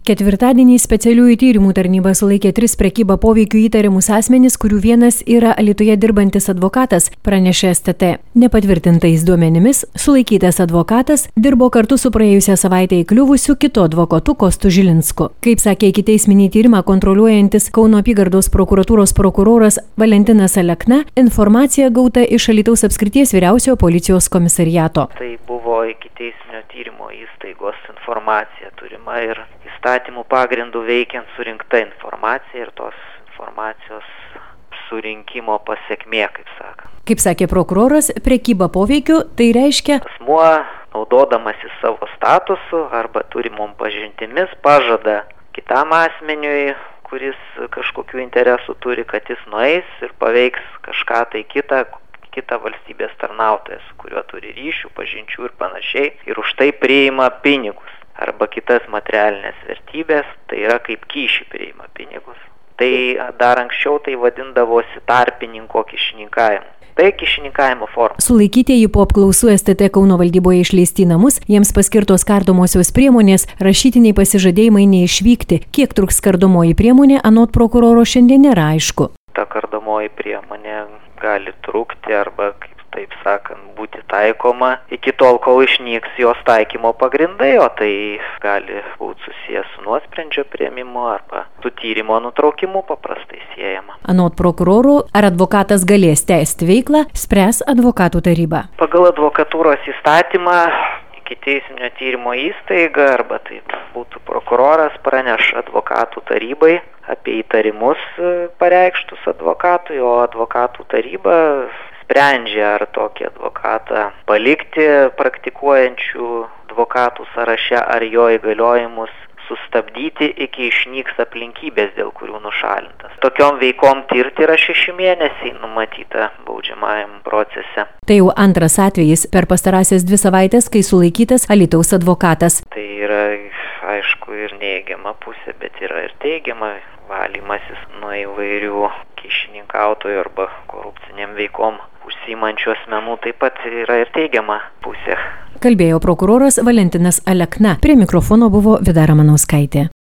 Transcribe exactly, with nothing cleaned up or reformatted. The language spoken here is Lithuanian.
Ketvirtadienį specialiųjų tyrimų tarnyba sulaikė tris prekybą poveikiu įtariamus asmenis, kurių vienas yra Alytuje dirbantis advokatas, pranešė S T T. Nepatvirtintais duomenimis sulaikytas advokatas dirbo kartu su praėjusią savaitę įkliuvusiu kitu advokatu Kostu Žilinsku. Kaip sakė ikiteisminį tyrimą kontroliuojantis Kauno apygardos prokuratūros prokuroras Valentinas Alekna, informacija gauta iš Alytaus apskrities vyriausiojo policijos komisariato. Tai buvo ikiteisminio tyrimo įstaigos informacija turima ir įstatymų pagrindų veikiant surinkta informacija ir tos informacijos surinkimo pasiekmė, kaip sako. Kaip sakė prokuroras, prekyba poveikiu tai reiškia asmuo, naudodamasis savo statusu arba turimom pažintimis, pažada kitam asmeniui, kuris kažkokių interesų turi, kad jis nueis ir paveiks kažką tai kitą, kitą valstybės tarnautoją, su kuriuo turi ryšių, pažinčių ir panašiai, ir už tai priima pinigus arba kitas materialinės vertybės, tai yra kaip kyšį priima pinigus. Tai dar anksčiau tai vadindavosi tarpininko kyšininkavimu. Tai kyšininkavimo forma. Sulaikytieji po apklausų S T T Kauno valdyboje išleisti į namus, jiems paskirtos kardomosios priemonės, rašytiniai pasižadėjimai neišvykti. Kiek truks kardomoji priemonė, anot prokuroro šiandien nėra aišku. Ta kardomoji priemonė gali trukti arba, kaip taip sakant, būti taikoma iki tol, kol išnyks jos taikymo pagrindai, o tai gali būti susijęs su nuosprendžio priėmimu arba su tyrimo nutraukimu paprastai siejama. Anot prokurorų, ar advokatas galės tęsti veiklą, spręs advokatų taryba. Pagal advokatūros įstatymą ikiteisminio tyrimo įstaiga arba tai būtų prokuroras praneša advokatų tarybai apie įtarimus pareikštus advokatui, o advokatų taryba sprendžia, ar tokį advokatą palikti praktikuojančių advokatų sąraše, ar jo įgaliojimus sustabdyti iki išnyks aplinkybės, dėl kurių nušalintas. Tokiom veikom tirti yra šeši mėnesiai numatyta baudžiamajam procese. Tai jau antras atvejis per pastarąsias dvi savaitės, kai sulaikytas Alytaus advokatas. Tai yra, aišku, ir neigiama pusė, bet yra ir teigiama, valymasis nuo įvairių kyšininkautojų arba korupciniam veikom užsiimančių asmenų taip pat yra ir teigiama pusė. Kalbėjo prokuroras Valentinas Alekna. Prie mikrofono buvo Vida Ramanauskaitė.